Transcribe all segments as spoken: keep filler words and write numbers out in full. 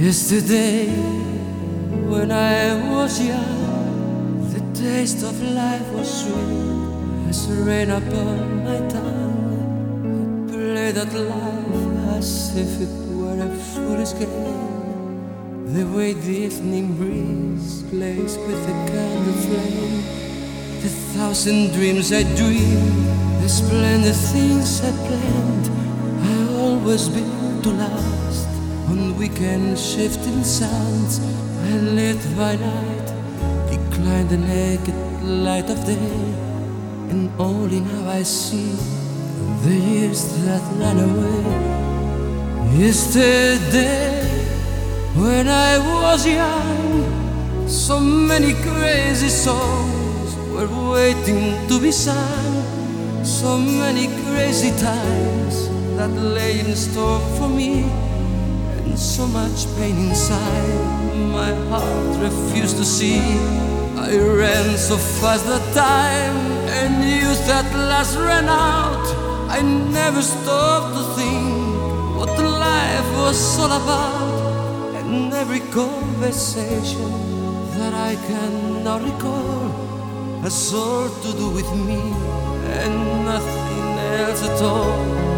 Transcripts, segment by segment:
Yesterday, when I was young, the taste of life was sweet as rain upon my tongue. I played at life as if it were a foolish game, the way the evening breeze plays with a candle flame. The thousand dreams I dreamed, the splendid things I planned, I always built to last. On weekend shifting sands, I lit by night, declined the naked light of day, and only now I see the years that ran away. Yesterday, when I was young, so many crazy songs were waiting to be sung, so many crazy times that lay in store for me. So much pain inside, my heart refused to see. I ran so fast that time, and youth at last ran out. I never stopped to think what life was all about, and every conversation that I cannot recall has all to do with me and nothing else at all.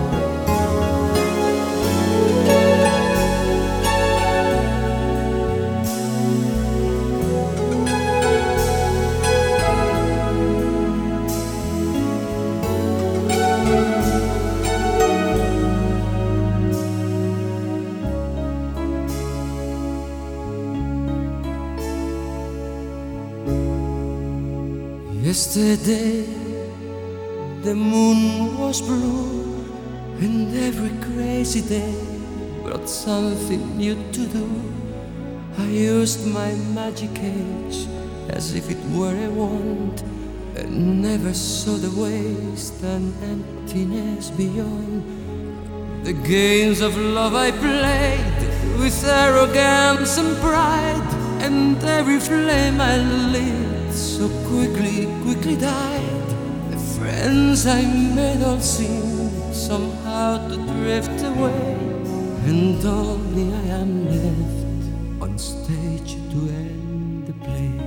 Yesterday, the moon was blue, and every crazy day brought something new to do. I used my magic age as if it were a wand, and never saw the waste and emptiness beyond. The games of love I played with arrogance and pride, and every flame I lit so quickly, quickly died. The friends I made all seemed somehow to drift away, and only I am left on stage to end the play.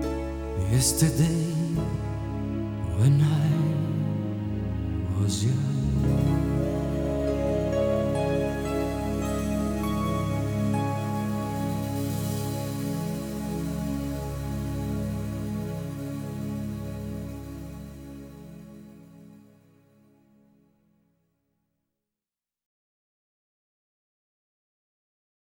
Yesterday, when I was young.